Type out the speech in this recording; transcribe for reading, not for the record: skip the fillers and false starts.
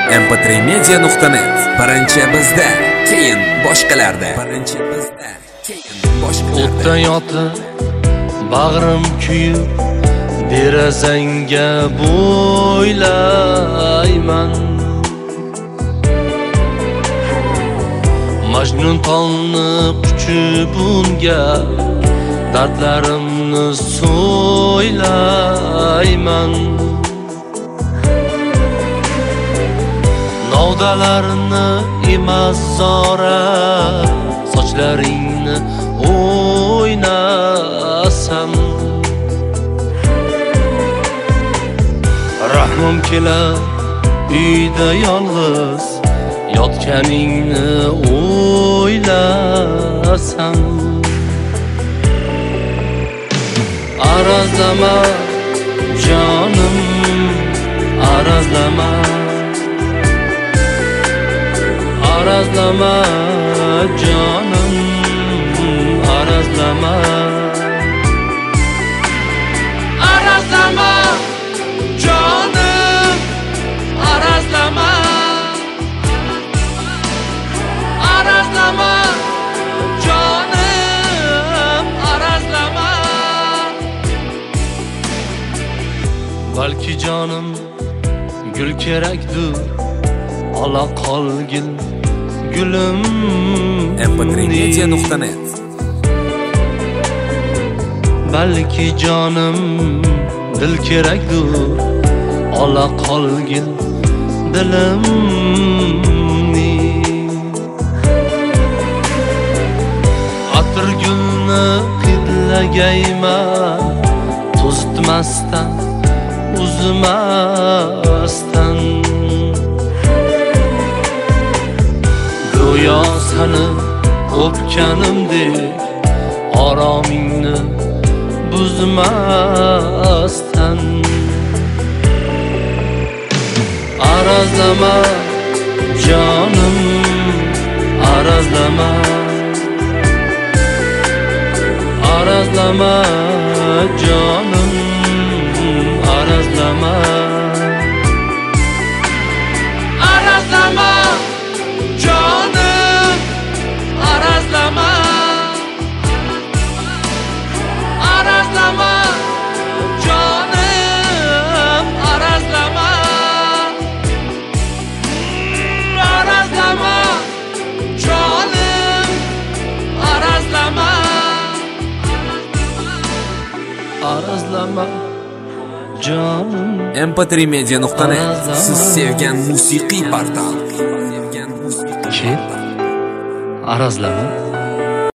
mp3media.net. Birinchi bizda, keyin boshqalarda. O'tda yotib, bag'rim kuyib, derazangga bo'ylayman. Majnun tolni quchib unga dardlarimni so'ylayman. Novdalarini emas zora, sochlaringni o'ynasam. Rahmim kelar uyda yolg'iz yotganingni o'ylasam. Arazlama jonim, arazlama, arazlama jonim, arazlama, arazlama jonim, arazlama, arazlama jonim, arazlama. Balki jonim gul kerakdir, ola qolgin gulim. mp3media.net. Balki jonim dil kerakdir, ola qolgin dilimni. Atir gulni hidlagayman, to'zitmasdan, uzmasdan. Go'yo seni o'pganimdek oromingni buzmasdan. Arazlama jonim, arazlama, arazlama jonim, arazlama, arazlama jonim, arazlama, arazlama jonim, arazlama, arazlama jonim, arazlama, arazlama jonim. mp3media.net. Siz sevgan musiqiy portal. Kel, arazlama.